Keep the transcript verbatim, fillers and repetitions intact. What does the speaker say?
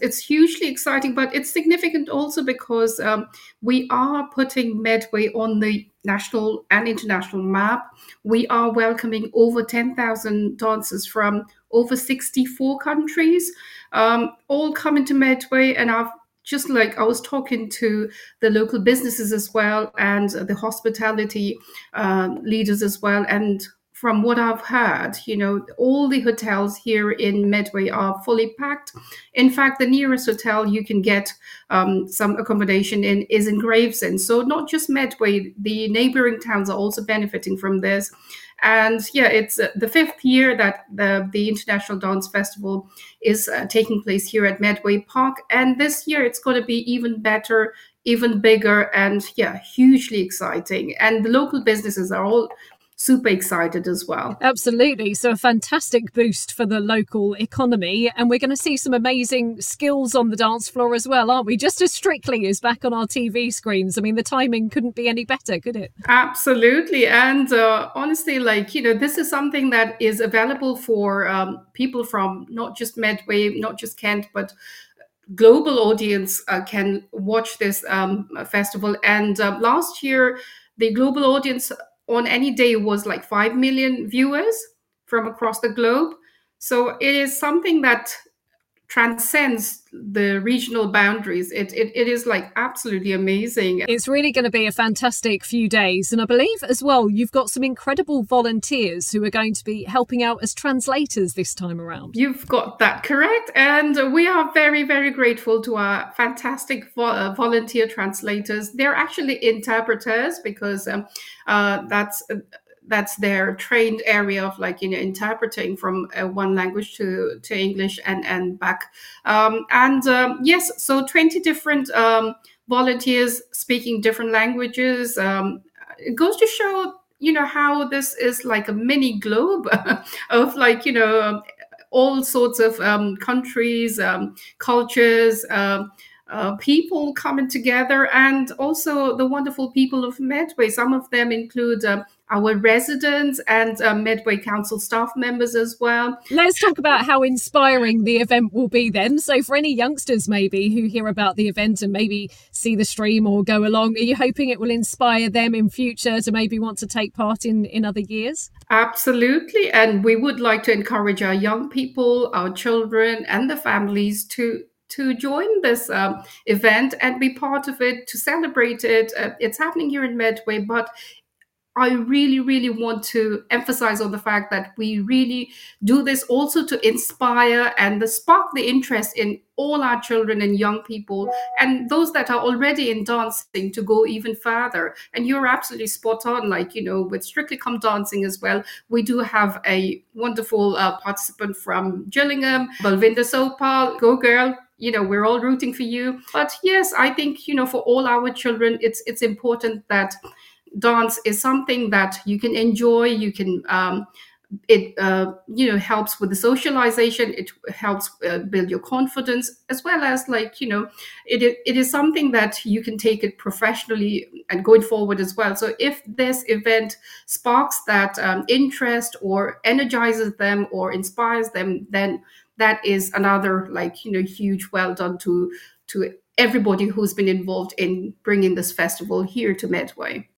it's hugely exciting, but it's significant also because um, we are putting Medway on the national and international map. We are welcoming over ten thousand dancers from over sixty-four countries, um, all coming to Medway. And I've just like I was talking to the local businesses as well and the hospitality um, leaders as well. And from what I've heard, you know, all the hotels here in Medway are fully packed. In fact, the nearest hotel you can get um, some accommodation in is in Gravesend. So not just Medway, the neighboring towns are also benefiting from this. And yeah, it's uh, the fifth year that the, the International Dance Festival is uh, taking place here at Medway Park. And this year it's going to be even better, even bigger, and yeah, hugely exciting. And the local businesses are all super excited as well. Absolutely. So a fantastic boost for the local economy. And we're going to see some amazing skills on the dance floor as well, aren't we? Just as Strictly is back on our T V screens. I mean, the timing couldn't be any better, could it? Absolutely. And uh, honestly, like, you know, this is something that is available for um, people from not just Medway, not just Kent, but global audience uh, can watch this um, festival. And uh, last year, the global audience on any day was like five million viewers from across the globe. So it is something that transcends the regional boundaries. It, it it is like absolutely amazing. It's really going to be a fantastic few days. And I believe as well, you've got some incredible volunteers who are going to be helping out as translators this time around. You've got that correct. And we are very, very grateful to our fantastic vo- uh, volunteer translators. They're actually interpreters because um, uh, that's... Uh, that's their trained area of like, you know, interpreting from uh, one language to, to English and, and back. Um, and um, yes, so twenty different um, volunteers speaking different languages. Um, it goes to show, you know, how this is like a mini globe of like, you know, um, all sorts of um, countries, um, cultures, um, uh, people coming together, and also the wonderful people of Medway. Some of them include um, our residents and uh, Medway Council staff members as well. Let's talk about how inspiring the event will be then. So for any youngsters maybe who hear about the event and maybe see the stream or go along, are you hoping it will inspire them in future to maybe want to take part in, in other years? Absolutely. And we would like to encourage our young people, our children and the families to to join this um, event and be part of it, to celebrate it. Uh, it's happening here in Medway, but I really, really want to emphasize on the fact that we really do this also to inspire and to spark the interest in all our children and young people and those that are already in dancing to go even further. And you're absolutely spot on. Like, you know, with Strictly Come Dancing as well, we do have a wonderful uh, participant from Gillingham, Balvinda Sopal. Go girl. You know, we're all rooting for you. But yes, I think, you know, for all our children, it's it's important that dance is something that you can enjoy. You can um, it uh, you know helps with the socialization. It helps uh, build your confidence, as well as like, you know, it it is something that you can take it professionally and going forward as well. So if this event sparks that um, interest or energizes them or inspires them, then that is another, like, you know, huge well done to to everybody who's been involved in bringing this festival here to Medway.